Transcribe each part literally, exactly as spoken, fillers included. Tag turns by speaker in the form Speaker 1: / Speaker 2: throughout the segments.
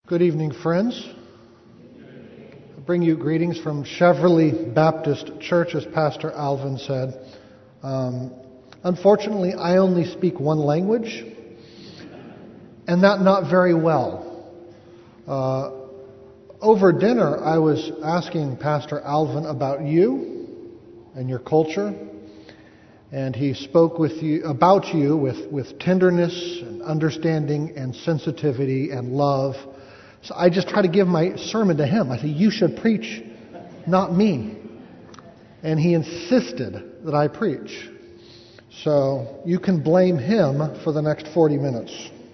Speaker 1: Good evening, friends. I bring you greetings from Cheverly Baptist Church, as Pastor Alvin said. Um, unfortunately, I only speak one language, and that not very well. Uh, over dinner, I was asking Pastor Alvin about you and your culture, and he spoke with you about you with, with tenderness and understanding and sensitivity and love. So I just try to give my sermon to him. I said, you should preach, not me. And he insisted that I preach. So you can blame him for the next forty minutes.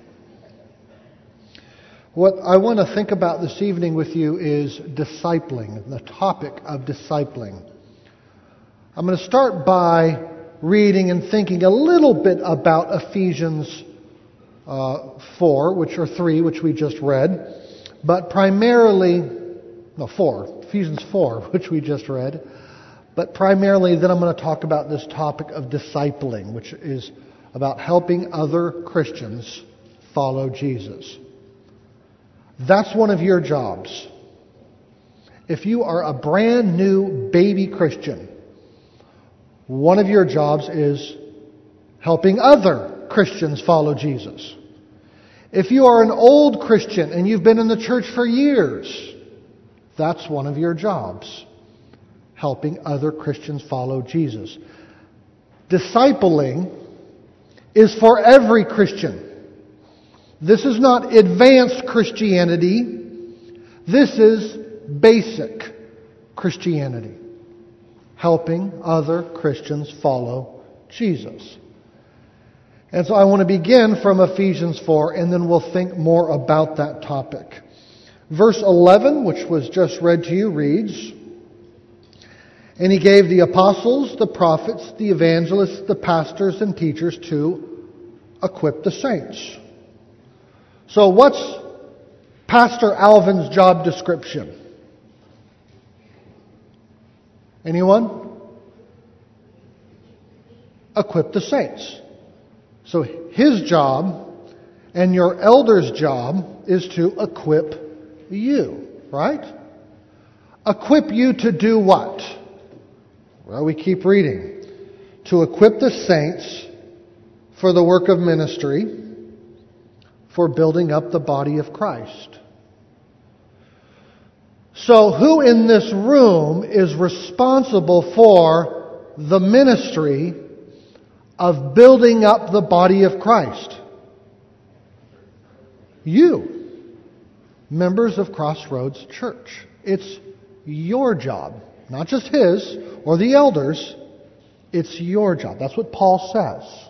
Speaker 1: What I want to think about this evening with you is discipling, the topic of discipling. I'm going to start by reading and thinking a little bit about Ephesians uh, four, which are three, which we just read. But primarily, no, four, Ephesians four, which we just read. But primarily, then I'm going to talk about this topic of discipling, which is about helping other Christians follow Jesus. That's one of your jobs. If you are a brand new baby Christian, one of your jobs is helping other Christians follow Jesus. If you are an old Christian and you've been in the church for years, that's one of your jobs, helping other Christians follow Jesus. Discipling is for every Christian. This is not advanced Christianity. This is basic Christianity, helping other Christians follow Jesus. And so I want to begin from Ephesians four, and then we'll think more about that topic. Verse eleven, which was just read to you, reads, "And he gave the apostles, the prophets, the evangelists, the pastors, and teachers to equip the saints." So what's Pastor Alvin's job description? Anyone? Equip the saints. So his job and your elder's job is to equip you, right? Equip you to do what? Well, we keep reading. To equip the saints for the work of ministry, for building up the body of Christ. So who in this room is responsible for the ministry of building up the body of Christ? You, members of Crossroads Church. It's your job, not just his or the elders. It's your job. That's what Paul says.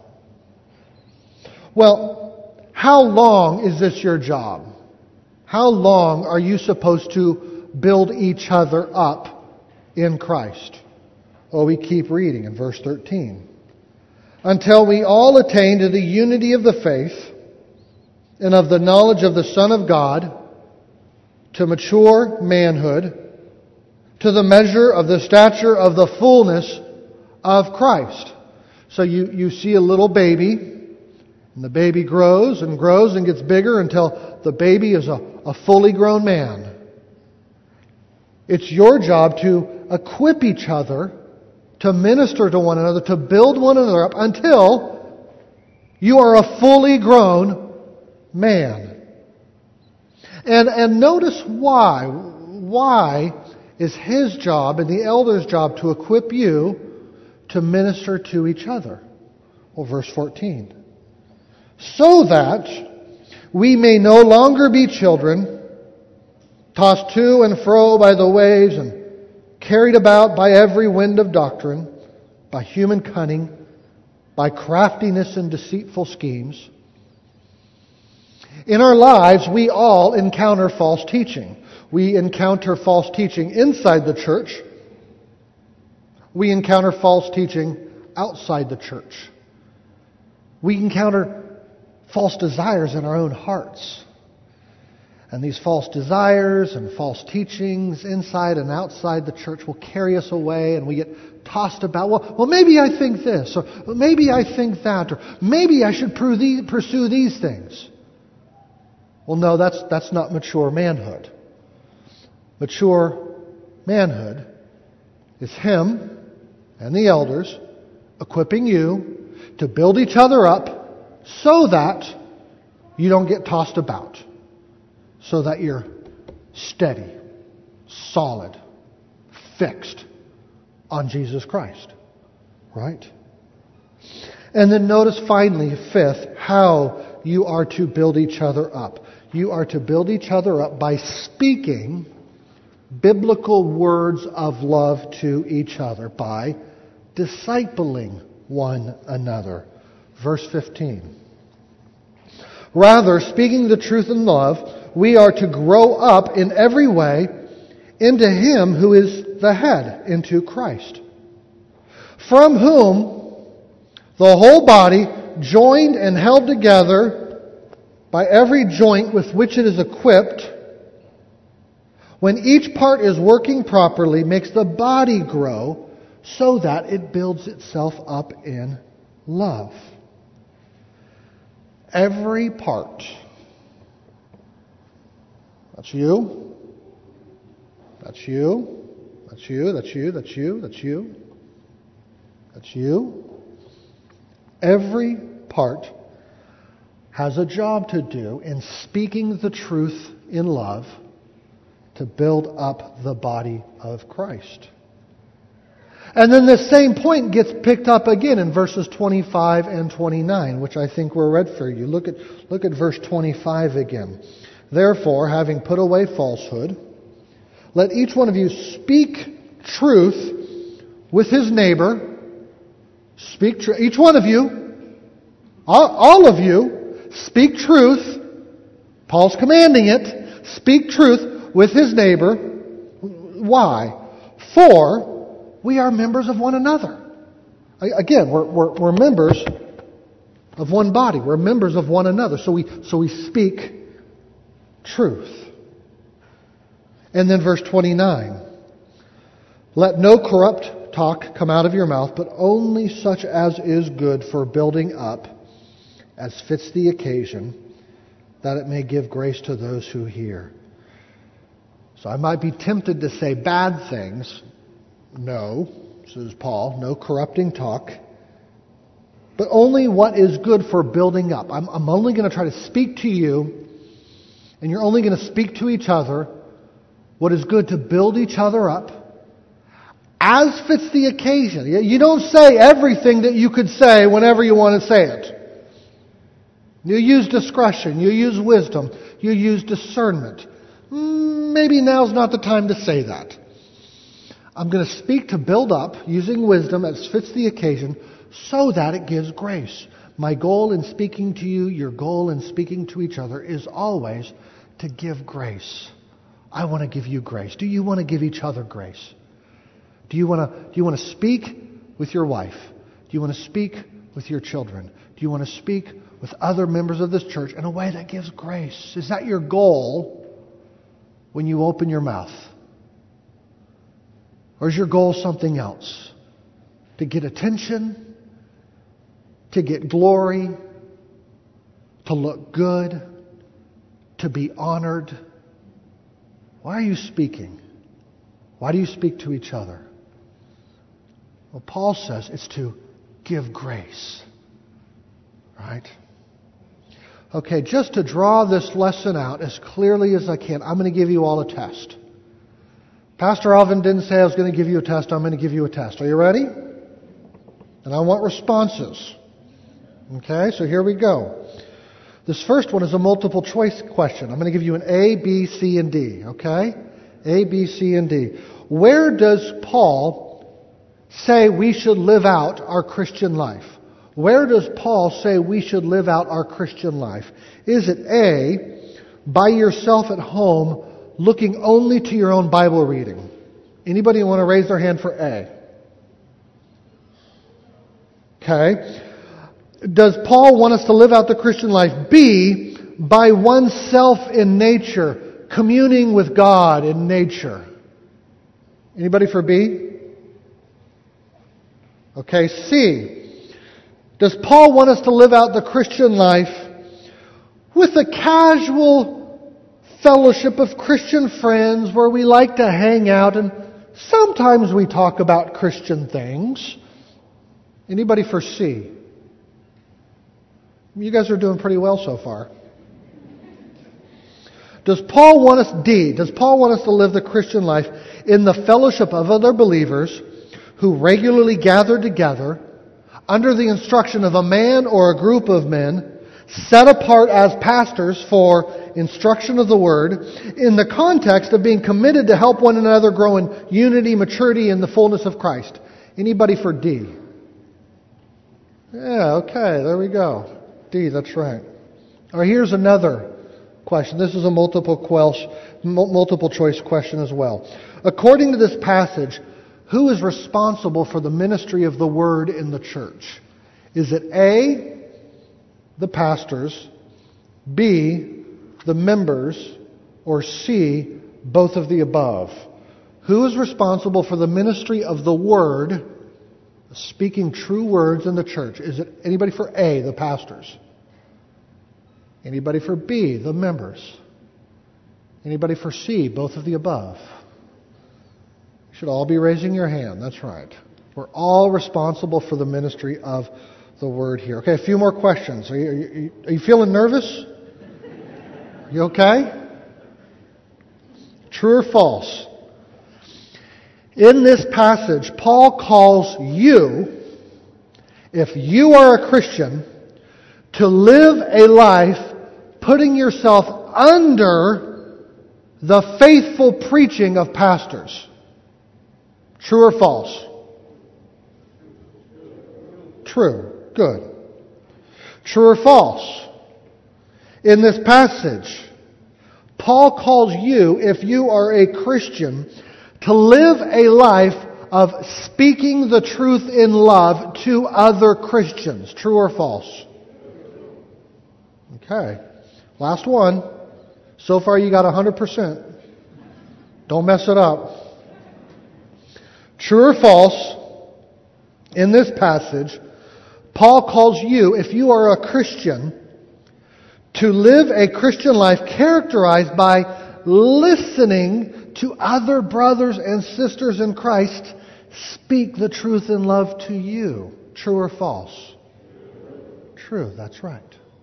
Speaker 1: Well, how long is this your job? How long are you supposed to build each other up in Christ? Well, we keep reading in verse thirteen. "Until we all attain to the unity of the faith and of the knowledge of the Son of God, to mature manhood, to the measure of the stature of the fullness of Christ." So you, you see a little baby, and the baby grows and grows and gets bigger until the baby is a, a fully grown man. It's your job to equip each other, to minister to one another, to build one another up until you are a fully grown man. And, and notice why. Why is his job and the elder's job to equip you to minister to each other? Well, verse fourteen. "So that we may no longer be children, tossed to and fro by the waves and carried about by every wind of doctrine, by human cunning, by craftiness and deceitful schemes." In our lives, we all encounter false teaching. We encounter false teaching inside the church. We encounter false teaching outside the church. We encounter false desires in our own hearts. And these false desires and false teachings inside and outside the church will carry us away, and we get tossed about. Well, well maybe I think this, or well, maybe I think that, or maybe I should pursue these things. Well, no, that's, that's not mature manhood. Mature manhood is Him and the elders equipping you to build each other up so that you don't get tossed about, so that you're steady, solid, fixed on Jesus Christ. Right? And then notice finally, fifth, how you are to build each other up. You are to build each other up by speaking biblical words of love to each other, by discipling one another. Verse fifteen. Rather, speaking the truth in love, we are to grow up in every way into Him who is the head, into Christ, from whom the whole body, joined and held together by every joint with which it is equipped, when each part is working properly, makes the body grow so that it builds itself up in love. Every part. That's you. That's you. That's you. That's you. That's you. That's you. That's you. Every part has a job to do in speaking the truth in love to build up the body of Christ. And then the same point gets picked up again in verses twenty-five and twenty-nine, which I think were read for you. Look at, look at verse twenty-five again. Therefore, having put away falsehood, let each one of you speak truth with his neighbor. Speak truth. Each one of you, all, all of you, speak truth. Paul's commanding it. Speak truth with his neighbor. Why? For we are members of one another. Again, we're, we're, we're members of one body. We're members of one another. So we, so we speak truth. And then verse twenty-nine. Let no corrupt talk come out of your mouth, but only such as is good for building up, as fits the occasion, that it may give grace to those who hear. So I might be tempted to say bad things. No, says Paul, no corrupting talk, but only what is good for building up. I'm, I'm only going to try to speak to you, and you're only going to speak to each other what is good to build each other up, as fits the occasion. You don't say everything that you could say whenever you want to say it. You use discretion, you use wisdom, you use discernment. Maybe now's not the time to say that. I'm going to speak to build up using wisdom as fits the occasion so that it gives grace. My goal in speaking to you, your goal in speaking to each other is always to give grace. I want to give you grace. Do you want to give each other grace? Do you want to, do you want to speak with your wife? Do you want to speak with your children? Do you want to speak with other members of this church in a way that gives grace? Is that your goal when you open your mouth? Or is your goal something else? To get attention? To get glory? To look good? To be honored? Why are you speaking? Why do you speak to each other? Well, Paul says it's to give grace. Right? Okay, just to draw this lesson out as clearly as I can, I'm going to give you all a test. Pastor Alvin didn't say I was going to give you a test. I'm going to give you a test. Are you ready? And I want responses. Okay, so here we go. This first one is a multiple choice question. I'm going to give you an A, B, C, and D. Okay? A, B, C, and D. Where does Paul say we should live out our Christian life? Where does Paul say we should live out our Christian life? Is it A, by yourself at home, looking only to your own Bible reading? Anybody want to raise their hand for A? Okay. Does Paul want us to live out the Christian life? B, by oneself in nature, communing with God in nature. Anybody for B? Okay, C. Does Paul want us to live out the Christian life with a casual fellowship of Christian friends where we like to hang out and sometimes we talk about Christian things. Anybody for C? You guys are doing pretty well so far. Does Paul want us, D, does Paul want us to live the Christian life in the fellowship of other believers who regularly gather together under the instruction of a man or a group of men set apart as pastors for instruction of the Word in the context of being committed to help one another grow in unity, maturity, and the fullness of Christ? Anybody for D? Yeah, okay, there we go. D, that's right. All right, here's another question. This is a multiple quelch, multiple choice question as well. According to this passage, who is responsible for the ministry of the Word in the church? Is it A, the pastors, B, the members, or C, both of the above? Who is responsible for the ministry of the Word, speaking true words in the church? Is it anybody for A, the pastors? Anybody for B, the members? Anybody for C, both of the above? You should all be raising your hand. That's right. We're all responsible for the ministry of the Word here. Okay, a few more questions. Are you, are you, are you feeling nervous? You okay? True or false? In this passage, Paul calls you, if you are a Christian, to live a life putting yourself under the faithful preaching of pastors. True or false? True. Good. True or false? In this passage, Paul calls you, if you are a Christian, to live a life of speaking the truth in love to other Christians. True or false? Okay. Last one. So far you got one hundred percent. Don't mess it up. True or false? In this passage, Paul calls you, if you are a Christian, to live a Christian life characterized by listening to other brothers and sisters in Christ speak the truth in love to you. True or false? True, that's right.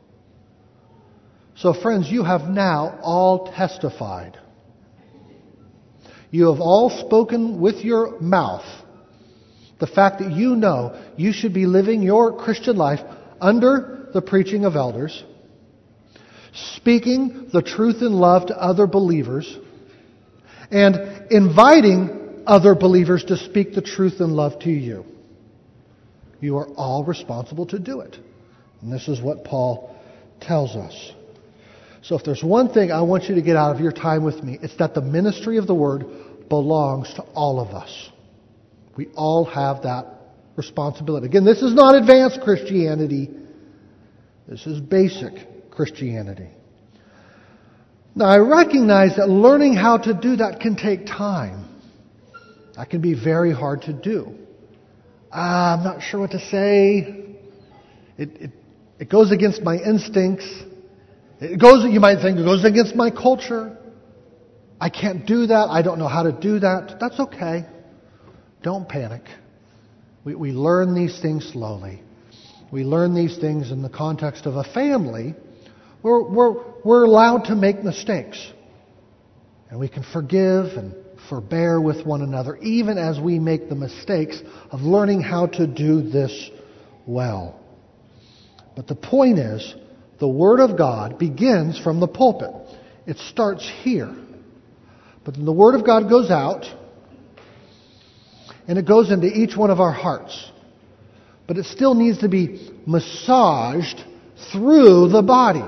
Speaker 1: So friends, you have now all testified. You have all spoken with your mouth the fact that you know you should be living your Christian life under the preaching of elders, speaking the truth in love to other believers, and inviting other believers to speak the truth in love to you. You are all responsible to do it. And this is what Paul tells us. So if there's one thing I want you to get out of your time with me, it's that the ministry of the Word belongs to all of us. We all have that responsibility. Again, this is not advanced Christianity. This is basic Christianity. Now, I recognize that learning how to do that can take time. That can be very hard to do. Ah, I'm not sure what to say. It, it, it goes against my instincts. It goes, you might think, it goes against my culture. I can't do that. I don't know how to do that. That's okay. Don't panic. We, we learn these things slowly. We learn these things in the context of a family. We're, we're, we're allowed to make mistakes. And we can forgive and forbear with one another, even as we make the mistakes of learning how to do this well. But the point is, the Word of God begins from the pulpit. It starts here. But then the Word of God goes out, and it goes into each one of our hearts. But it still needs to be massaged through the body.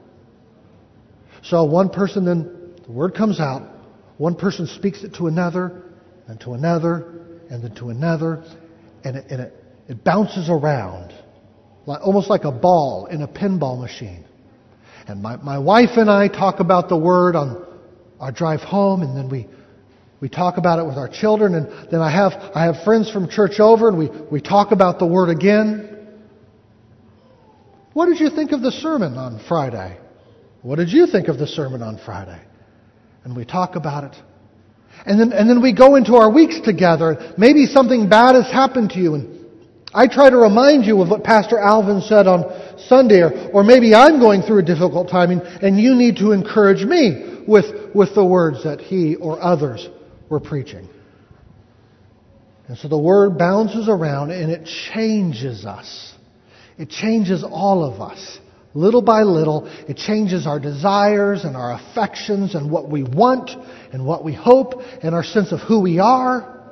Speaker 1: So one person, then the Word comes out, one person speaks it to another, and to another, and then to another, and it, and it, it bounces around. Like, almost like a ball in a pinball machine. And my, my wife and I talk about the Word on our drive home, and then we we talk about it with our children, and then I have I have friends from church over, and we, we talk about the Word again. What did you think of the sermon on Friday? What did you think of the sermon on Friday? And we talk about it. And then, and then we go into our weeks together. Maybe something bad has happened to you, and I try to remind you of what Pastor Alvin said on Sunday, or, or maybe I'm going through a difficult time, and, and you need to encourage me with, with the words that he or others were preaching. And so the Word bounces around and it changes us. It changes all of us. Little by little, it changes our desires and our affections and what we want and what we hope and our sense of who we are.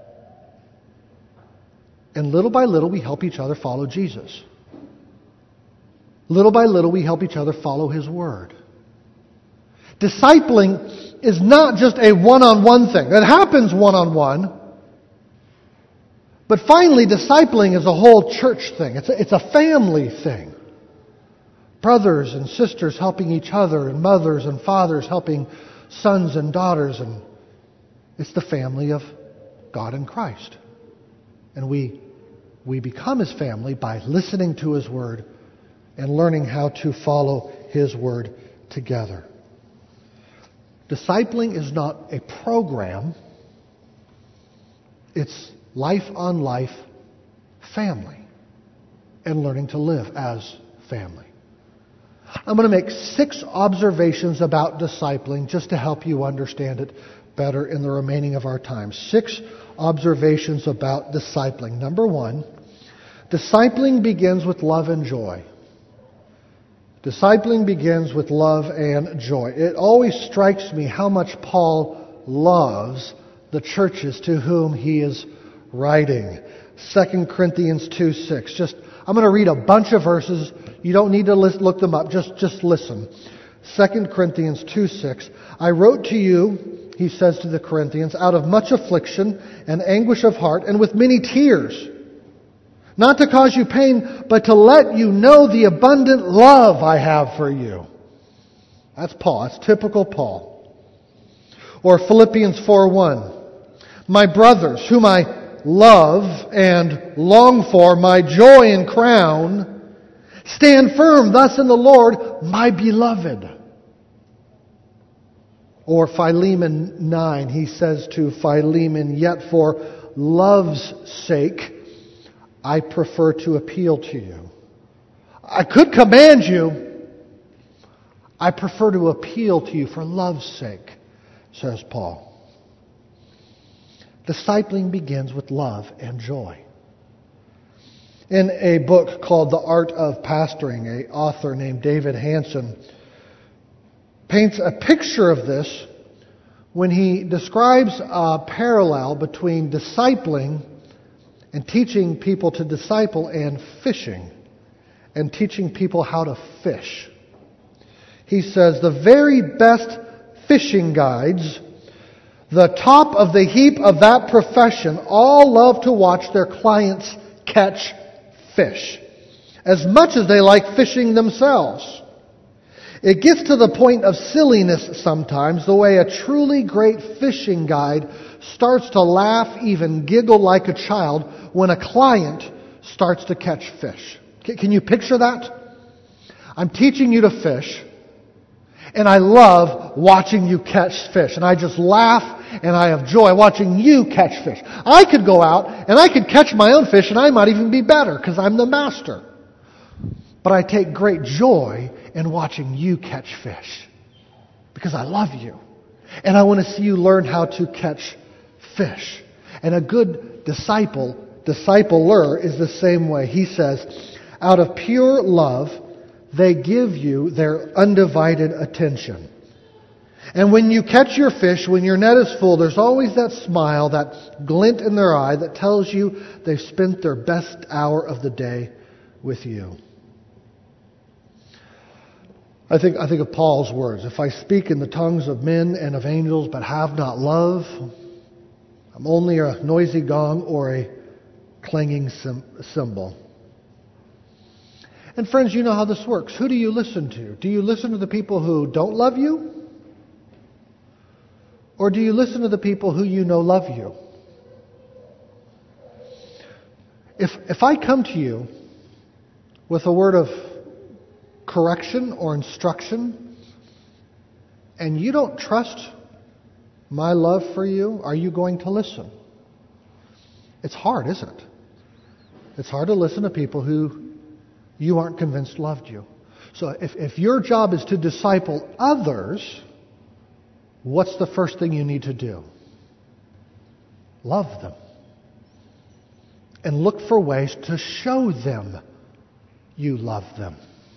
Speaker 1: And little by little, we help each other follow Jesus. Little by little, we help each other follow His Word. Discipling is not just a one-on-one thing. It happens one-on-one. But finally, discipling is a whole church thing. It's a, it's a family thing. Brothers and sisters helping each other, and mothers and fathers helping sons and daughters. And it's the family of God in Christ. And we, we become His family by listening to His Word and learning how to follow His Word together. Discipling is not a program. It's life-on-life family and learning to live as family. I'm going to make six observations about discipling just to help you understand it better in the remaining of our time. Six observations about discipling. Number one, discipling begins with love and joy. Discipling begins with love and joy. It always strikes me how much Paul loves the churches to whom he is writing. Second Corinthians two six. Just, I'm going to read a bunch of verses. You don't need to list, look them up. Just, just listen. Second Corinthians two six. I wrote to you, he says to the Corinthians, out of much affliction and anguish of heart and with many tears. Not to cause you pain, but to let you know the abundant love I have for you. That's Paul. That's typical Paul. Or Philippians four one. My brothers, whom I love and long for, my joy and crown, stand firm thus in the Lord, my beloved. Or Philemon nine, he says to Philemon, yet for love's sake, I prefer to appeal to you. I could command you. I prefer to appeal to you for love's sake, says Paul. Discipling begins with love and joy. In a book called The Art of Pastoring, an author named David Hanson paints a picture of this when he describes a parallel between discipling and teaching people to disciple and fishing and teaching people how to fish. He says the very best fishing guides, the top of the heap of that profession, all love to watch their clients catch fish as much as they like fishing themselves. It gets to the point of silliness sometimes, the way a truly great fishing guide starts to laugh, even giggle like a child when a client starts to catch fish. Can you picture that? I'm teaching you to fish, and I love watching you catch fish. And I just laugh and I have joy watching you catch fish. I could go out and I could catch my own fish and I might even be better because I'm the master. But I take great joy in watching you catch fish because I love you. And I want to see you learn how to catch fish. And a good disciple, discipler is the same way. He says, out of pure love, they give you their undivided attention. And when you catch your fish, when your net is full, there's always that smile, that glint in their eye that tells you they've spent their best hour of the day with you. I think, I think of Paul's words. If I speak in the tongues of men and of angels but have not love, I'm only a noisy gong or a clanging cymbal. And friends, you know how this works. Who do you listen to? Do you listen to the people who don't love you? Or do you listen to the people who you know love you? If, if I come to you with a word of correction or instruction, and you don't trust my love for you, are you going to listen? It's hard, isn't it? It's hard to listen to people who you aren't convinced loved you. So if, if your job is to disciple others, what's the first thing you need to do? Love them. And look for ways to show them you love them.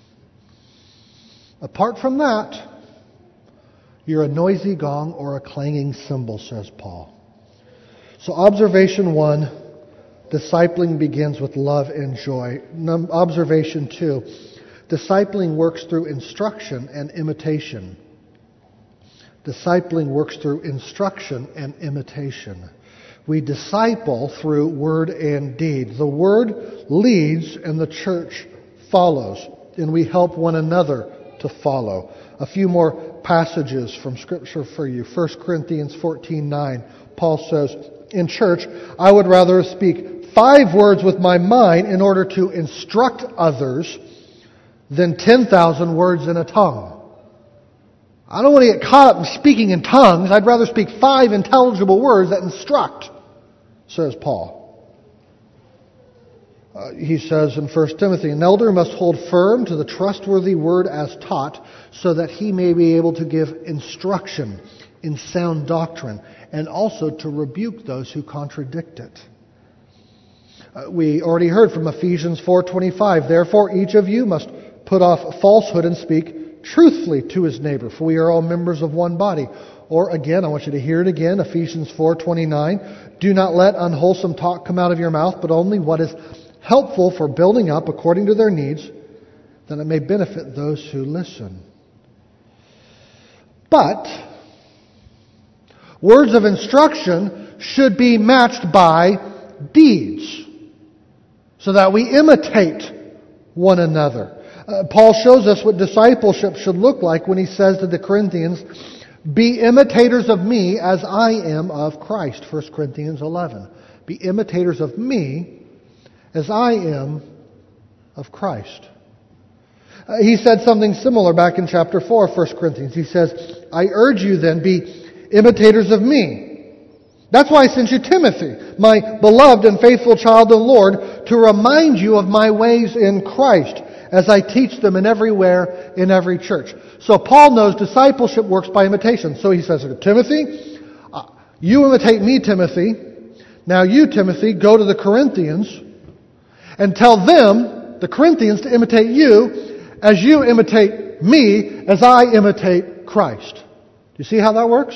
Speaker 1: Apart from that, you're a noisy gong or a clanging cymbal, says Paul. So observation one, discipling begins with love and joy. Num- observation two, discipling works through instruction and imitation. Discipling works through instruction and imitation. We disciple through word and deed. The word leads and the church follows, and we help one another to follow. A few more passages from Scripture for you. First Corinthians fourteen nine. Paul says, in church, I would rather speak five words with my mind in order to instruct others than ten thousand words in a tongue. I don't want to get caught up in speaking in tongues. I'd rather speak five intelligible words that instruct, says Paul. Uh, he says in First Timothy, an elder must hold firm to the trustworthy word as taught, so that he may be able to give instruction in sound doctrine, and also to rebuke those who contradict it. Uh, we already heard from Ephesians four twenty-five, therefore each of you must put off falsehood and speak truthfully to his neighbor, for we are all members of one body. Or again, I want you to hear it again, Ephesians four twenty-nine, do not let unwholesome talk come out of your mouth, but only what is helpful for building up according to their needs, that it may benefit those who listen. But words of instruction should be matched by deeds, so that we imitate one another. Uh, Paul shows us what discipleship should look like when he says to the Corinthians, be imitators of me as I am of Christ. First Corinthians eleven. Be imitators of me as I am of Christ. Uh, he said something similar back in chapter four of First Corinthians. He says, I urge you then, be imitators of me. That's why I sent you Timothy, my beloved and faithful child of the Lord, to remind you of my ways in Christ, as I teach them in everywhere, in every church. So Paul knows discipleship works by imitation. So he says, Timothy, uh, you imitate me, Timothy. Now you, Timothy, go to the Corinthians and tell them, the Corinthians, to imitate you as you imitate me, as I imitate Christ. Do you see how that works?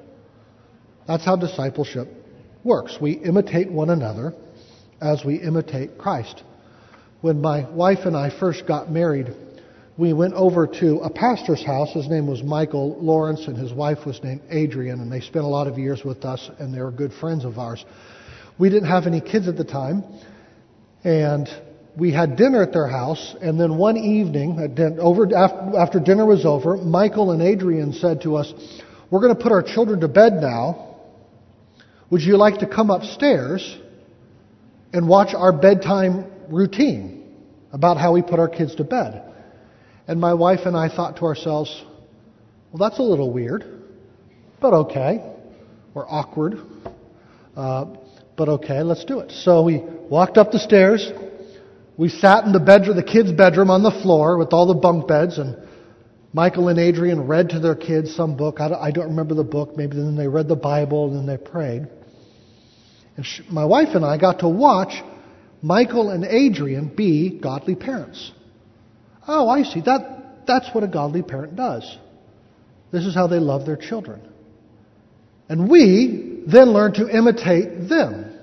Speaker 1: That's how discipleship works. We imitate one another as we imitate Christ. When my wife and I first got married, we went over to a pastor's house. His name was Michael Lawrence, and his wife was named Adrian, and they spent a lot of years with us, and they were good friends of ours. We didn't have any kids at the time, and we had dinner at their house, and then one evening, at din- over after, after dinner was over, Michael and Adrian said to us, we're going to put our children to bed now. Would you like to come upstairs and watch our bedtime routine about how we put our kids to bed? And my wife and I thought to ourselves, well, that's a little weird, but okay. Or awkward, uh, but okay, let's do it. So we walked up the stairs. We sat in the bedroom, the kids' bedroom on the floor with all the bunk beds, and Michael and Adrian read to their kids some book. I don't, I don't remember the book. Maybe then they read the Bible and then they prayed. And she, my wife and I got to watch Michael and Adrian be godly parents. Oh, I see. That that's what a godly parent does. This is how they love their children. And we then learn to imitate them.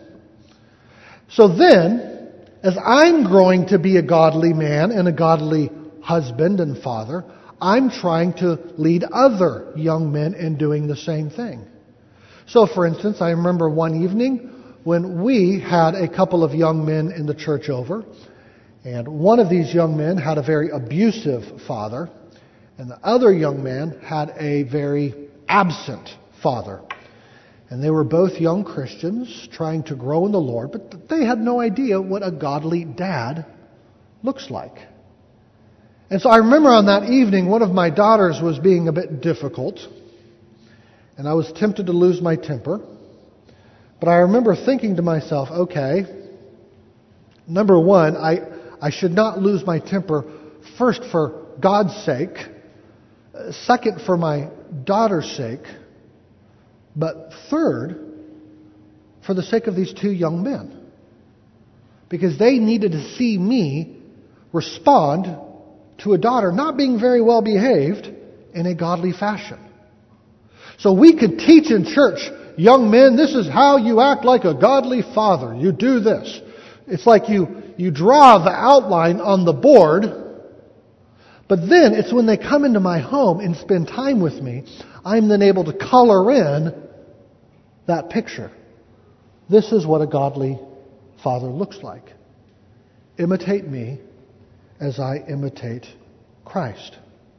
Speaker 1: So then, as I'm growing to be a godly man and a godly husband and father, I'm trying to lead other young men in doing the same thing. So, for instance, I remember one evening when we had a couple of young men in the church over, and one of these young men had a very abusive father, and the other young man had a very absent father. And they were both young Christians trying to grow in the Lord, but they had no idea what a godly dad looks like. And so I remember on that evening, one of my daughters was being a bit difficult, and I was tempted to lose my temper. But I remember thinking to myself, okay, number one, I, I should not lose my temper, first for God's sake, second for my daughter's sake, but third, for the sake of these two young men. Because they needed to see me respond to a daughter not being very well behaved in a godly fashion. So we could teach in church, young men, this is how you act like a godly father. You do this. It's like you, you draw the outline on the board, but then it's when they come into my home and spend time with me, I'm then able to color in that picture. This is what a godly father looks like. Imitate me as I imitate Christ.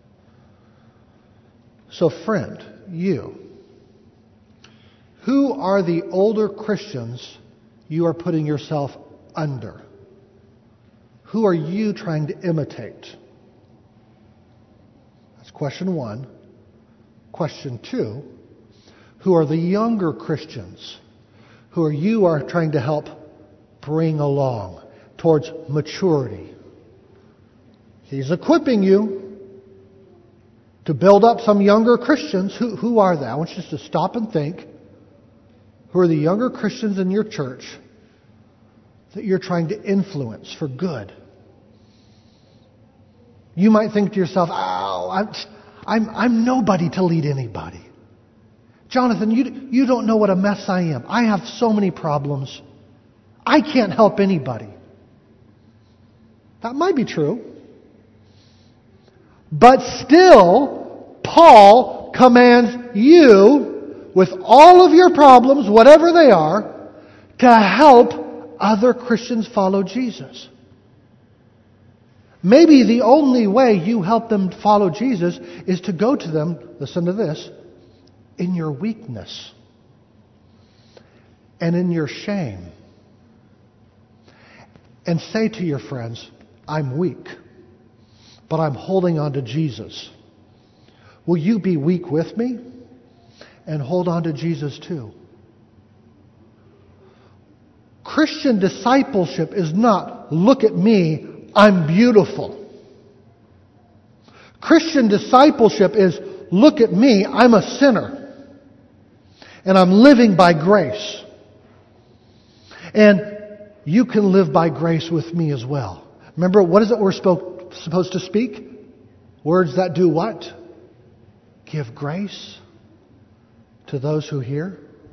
Speaker 1: So friend, you, who are the older Christians you are putting yourself under? Who are you trying to imitate? That's question one. Question two, who are the younger Christians who are you are trying to help bring along towards maturity? He's equipping you to build up some younger Christians. Who, who are they? I want you just to stop and think. Who are the younger Christians in your church that you're trying to influence for good? You might think to yourself, oh, I'm, I'm, I'm nobody to lead anybody. Jonathan, you, you don't know what a mess I am. I have so many problems. I can't help anybody. That might be true. But still, Paul commands you, with all of your problems, whatever they are, to help other Christians follow Jesus. Maybe the only way you help them follow Jesus is to go to them, listen to this, in your weakness and in your shame. And say to your friends, I'm weak, but I'm holding on to Jesus. Will you be weak with me? And hold on to Jesus too. Christian discipleship is not, look at me, I'm beautiful. Christian discipleship is, look at me, I'm a sinner. And I'm living by grace. And you can live by grace with me as well. Remember, what is it we're spo- supposed to speak? Words that do what? Give grace to those who hear.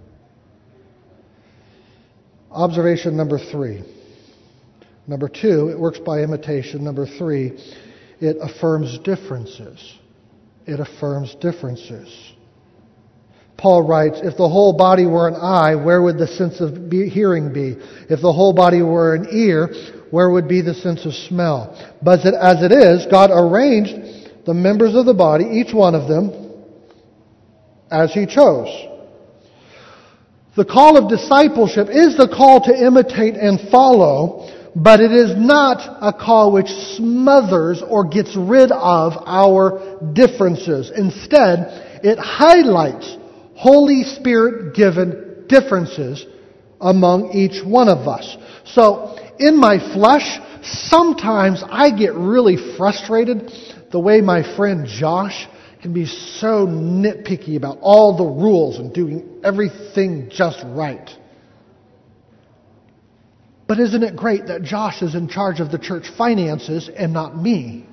Speaker 1: Observation number three. Number two, it works by imitation. Number three, it affirms differences. It affirms differences. Paul writes, if the whole body were an eye, where would the sense of be- hearing be? If the whole body were an ear, where would be the sense of smell? But as it is, God arranged the members of the body, each one of them, as He chose. The call of discipleship is the call to imitate and follow, but it is not a call which smothers or gets rid of our differences. Instead, it highlights Holy Spirit-given differences among each one of us. So, in my flesh, sometimes I get really frustrated the way my friend Josh can be so nitpicky about all the rules and doing everything just right. But isn't it great that Josh is in charge of the church finances and not me?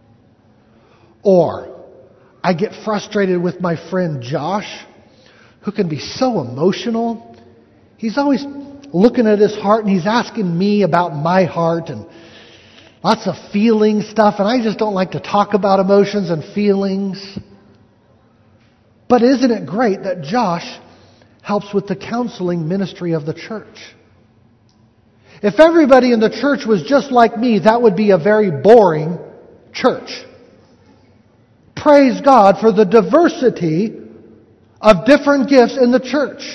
Speaker 1: Or, I get frustrated with my friend Josh, who can be so emotional. He's always looking at his heart and he's asking me about my heart and lots of feeling stuff, and I just don't like to talk about emotions and feelings. But isn't it great that Josh helps with the counseling ministry of the church? If everybody in the church was just like me, that would be a very boring church. Praise God for the diversity of different gifts in the church.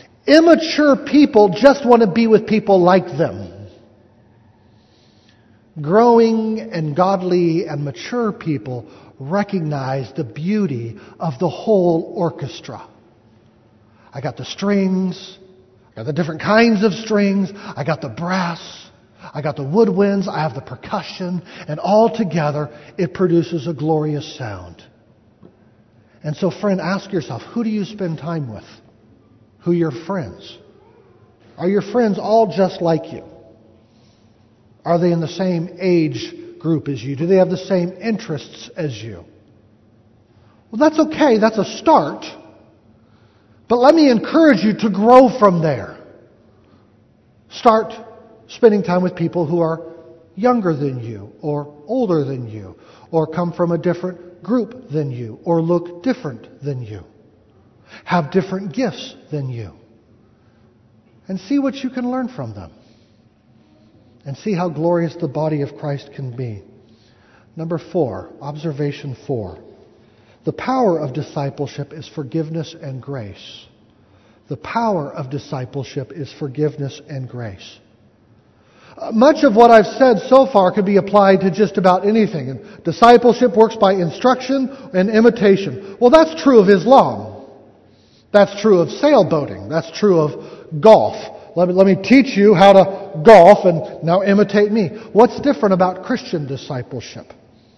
Speaker 1: Immature people just want to be with people like them. Growing and godly and mature people recognize the beauty of the whole orchestra. I got the strings, I got the different kinds of strings, I got the brass, I got the woodwinds, I have the percussion, and all together it produces a glorious sound. And so, friend, ask yourself, who do you spend time with? Who are your friends? Are your friends all just like you? Are they in the same age group as you? Do they have the same interests as you? Well, that's okay. That's a start. But let me encourage you to grow from there. Start spending time with people who are younger than you, or older than you, or come from a different group than you, or look different than you, have different gifts than you. And see what you can learn from them. And see how glorious the body of Christ can be. Number four, observation four. The power of discipleship is forgiveness and grace. The power of discipleship is forgiveness and grace. Uh, much of what I've said so far could be applied to just about anything. And discipleship works by instruction and imitation. Well, that's true of Islam. That's true of sailboating. That's true of golf. Let me, let me teach you how to golf and now imitate me. What's different about Christian discipleship?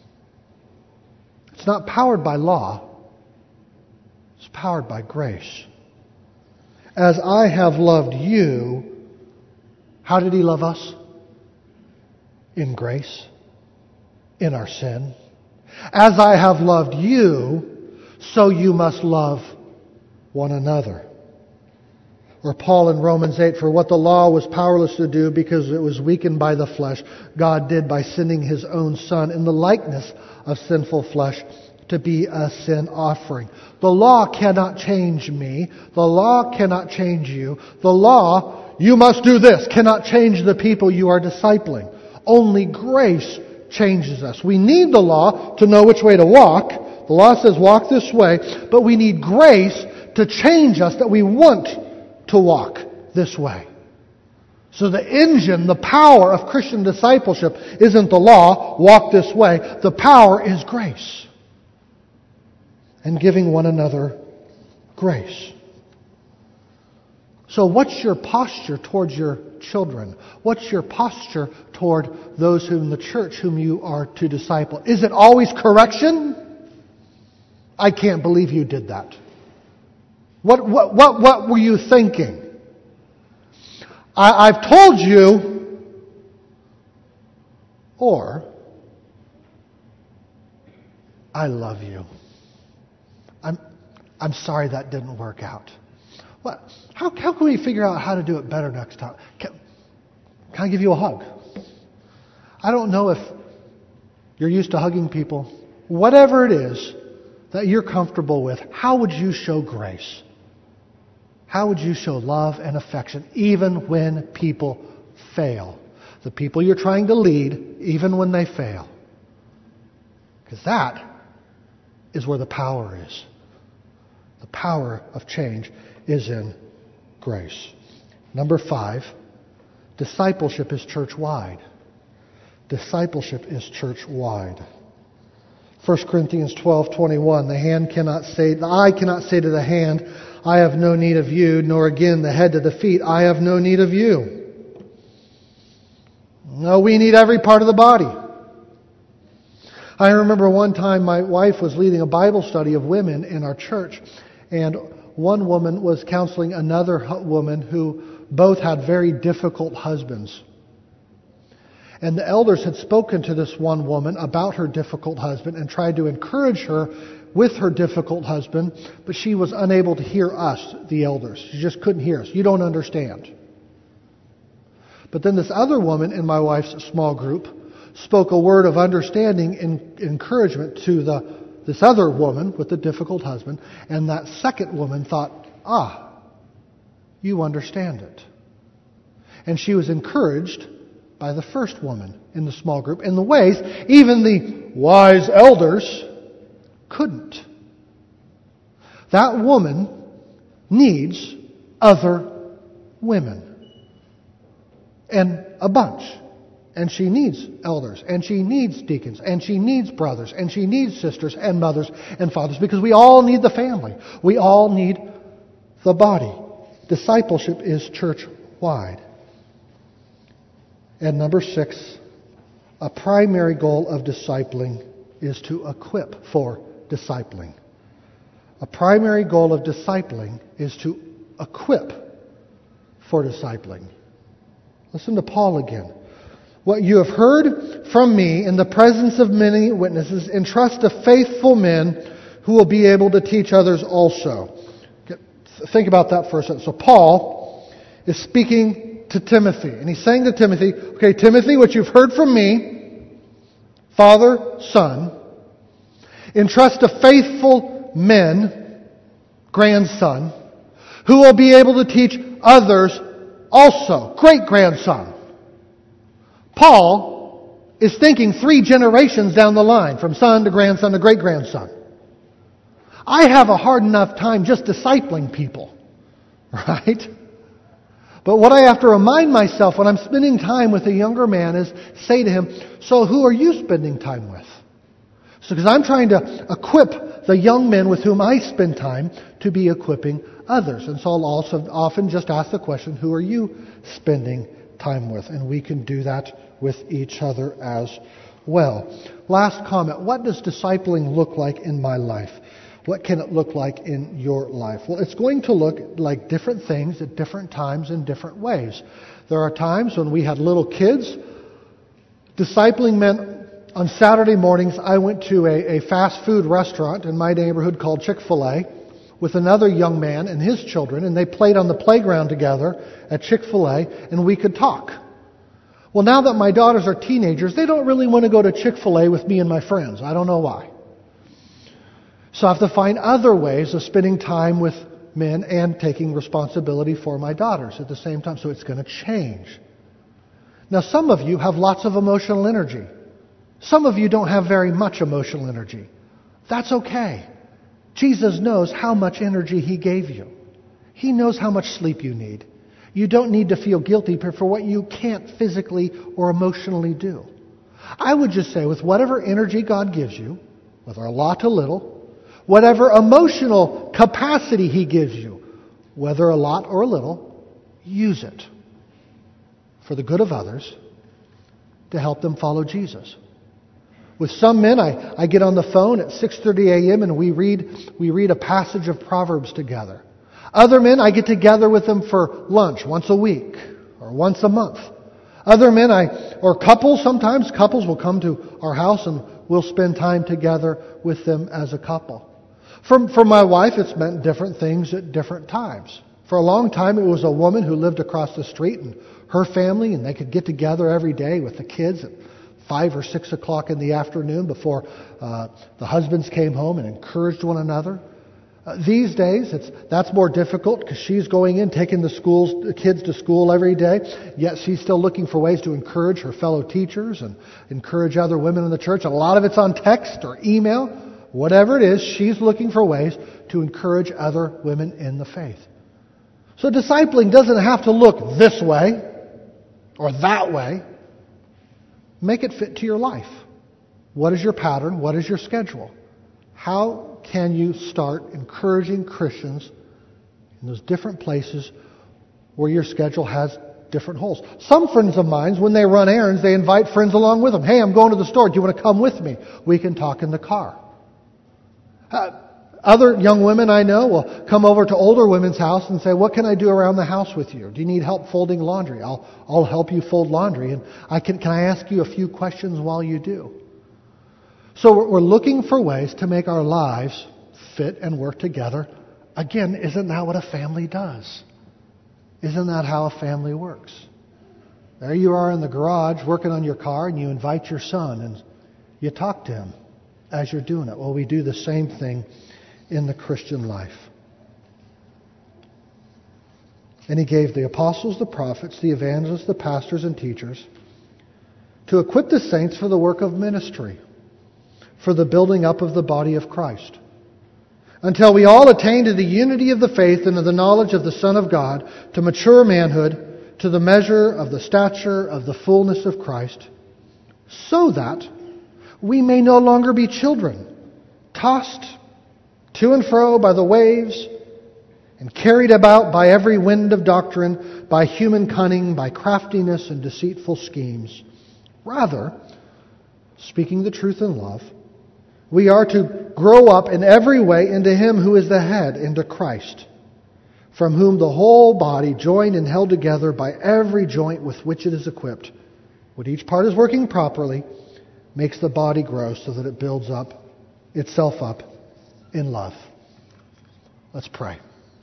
Speaker 1: It's not powered by law. It's powered by grace. As I have loved you, how did He love us? In grace. In our sin. As I have loved you, so you must love one another. Or Paul in Romans eight, for what the law was powerless to do because it was weakened by the flesh, God did by sending His own Son in the likeness of sinful flesh to be a sin offering. The law cannot change me. The law cannot change you. The law, you must do this, cannot change the people you are discipling. Only grace changes us. We need the law to know which way to walk. The law says walk this way, but we need grace to change us that we want to walk this way. So the engine, the power of Christian discipleship isn't the law, walk this way. The power is grace. And giving one another grace. So what's your posture towards your children? What's your posture toward those whom the church whom you are to disciple? Is it always correction? I can't believe you did that. What, what, what, what were you thinking? I, I've told you, or I love you. I'm, I'm sorry that didn't work out. What, how, how can we figure out how to do it better next time? Can, can I give you a hug? I don't know if you're used to hugging people. Whatever it is that you're comfortable with, how would you show grace? How would you show love and affection even when people fail? The people you're trying to lead, even when they fail. Because that is where the power is. The power of change is in grace. Number five, discipleship is church-wide. Discipleship is church-wide. First Corinthians twelve twenty-one, the hand cannot say, the eye cannot say to the hand, I have no need of you, nor again the head to the feet, I have no need of you. No, we need every part of the body. I remember one time my wife was leading a Bible study of women in our church, and one woman was counseling another woman who both had very difficult husbands. And the elders had spoken to this one woman about her difficult husband and tried to encourage her with her difficult husband, but she was unable to hear us, the elders. She just couldn't hear us. You don't understand. But then this other woman in my wife's small group spoke a word of understanding and encouragement to the this other woman with the difficult husband, and that second woman thought, ah, you understand it. And she was encouraged by the first woman in the small group in the ways even the wise elders couldn't. That woman needs other women. And a bunch. And she needs elders, and she needs deacons, and she needs brothers, and she needs sisters and mothers and fathers, because we all need the family. We all need the body. Discipleship is church-wide. And number six, a primary goal of discipling is to equip for discipling. A primary goal of discipling is to equip for discipling. Listen to Paul again. What you have heard from me in the presence of many witnesses, entrust to faithful men who will be able to teach others also. Think about that for a second. So Paul is speaking to Timothy, and he's saying to Timothy, okay, Timothy, what you've heard from me, Father, Son, entrust to faithful men, grandson, who will be able to teach others also, great-grandson. Paul is thinking three generations down the line, from son to grandson to great-grandson. I have a hard enough time just discipling people, right? But what I have to remind myself when I'm spending time with a younger man is say to him, so who are you spending time with? So because I'm trying to equip the young men with whom I spend time to be equipping others. And so I'll also often just ask the question, who are you spending time with? And we can do that with each other as well. Last comment. What does discipling look like in my life? What can it look like in your life? Well, it's going to look like different things at different times in different ways. There are times when we had little kids. Discipling meant on Saturday mornings I went to a, a fast food restaurant in my neighborhood called Chick-fil-A with another young man and his children, and they played on the playground together at Chick-fil-A, and we could talk. Well, now that my daughters are teenagers, they don't really want to go to Chick-fil-A with me and my friends. I don't know why. So I have to find other ways of spending time with men and taking responsibility for my daughters at the same time. So it's going to change. Now, some of you have lots of emotional energy. Some of you don't have very much emotional energy. That's okay. Jesus knows how much energy He gave you. He knows how much sleep you need. You don't need to feel guilty for what you can't physically or emotionally do. I would just say, with whatever energy God gives you, whether a lot or little, whatever emotional capacity He gives you, whether a lot or a little, use it for the good of others to help them follow Jesus. With some men, I, I get on the phone at six thirty a.m. and we read we read a passage of Proverbs together. Other men, I get together with them for lunch once a week or once a month. Other men, I or couples, sometimes couples will come to our house and we'll spend time together with them as a couple. For, for my wife, it's meant different things at different times. For a long time, it was a woman who lived across the street and her family, and they could get together every day with the kids at five or six o'clock in the afternoon before uh, the husbands came home and encouraged one another. Uh, these days, it's that's more difficult because she's going in, taking the schools, the kids to school every day. Yet she's still looking for ways to encourage her fellow teachers and encourage other women in the church. And a lot of it's on text or email. Whatever it is, she's looking for ways to encourage other women in the faith. So discipling doesn't have to look this way or that way. Make it fit to your life. What is your pattern? What is your schedule? How can you start encouraging Christians in those different places where your schedule has different holes? Some friends of mine, when they run errands, they invite friends along with them. Hey, I'm going to the store. Do you want to come with me? We can talk in the car. Uh, other young women I know will come over to older women's house and say, what can I do around the house with you? Do you need help folding laundry? I'll, I'll help you fold laundry. And I can, can I ask you a few questions while you do? So we're, we're looking for ways to make our lives fit and work together. Again, isn't that what a family does? Isn't that how a family works? There you are in the garage working on your car and you invite your son and you talk to him as you're doing it. Well, we do the same thing in the Christian life. And He gave the apostles, the prophets, the evangelists, the pastors and teachers to equip the saints for the work of ministry, for the building up of the body of Christ, until we all attain to the unity of the faith and of the knowledge of the Son of God, to mature manhood, to the measure of the stature of the fullness of Christ, so that we may no longer be children, tossed to and fro by the waves, and carried about by every wind of doctrine, by human cunning, by craftiness and deceitful schemes. Rather, speaking the truth in love, we are to grow up in every way into Him who is the head, into Christ, from whom the whole body, joined and held together by every joint with which it is equipped, when each part is working properly, makes the body grow so that it builds up itself up in love. Let's pray.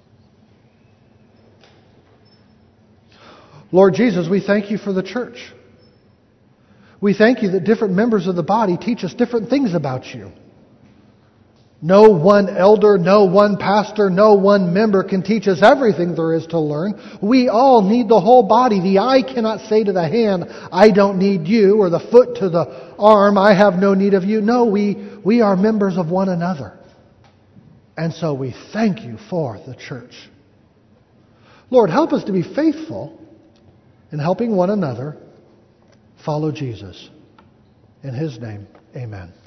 Speaker 1: Lord Jesus, we thank You for the church. We thank You that different members of the body teach us different things about You. No one elder, no one pastor, no one member can teach us everything there is to learn. We all need the whole body. The eye cannot say to the hand, I don't need you, or the foot to the arm, I have no need of you. No, we, we are members of one another. And so we thank You for the church. Lord, help us to be faithful in helping one another follow Jesus. In His name, amen.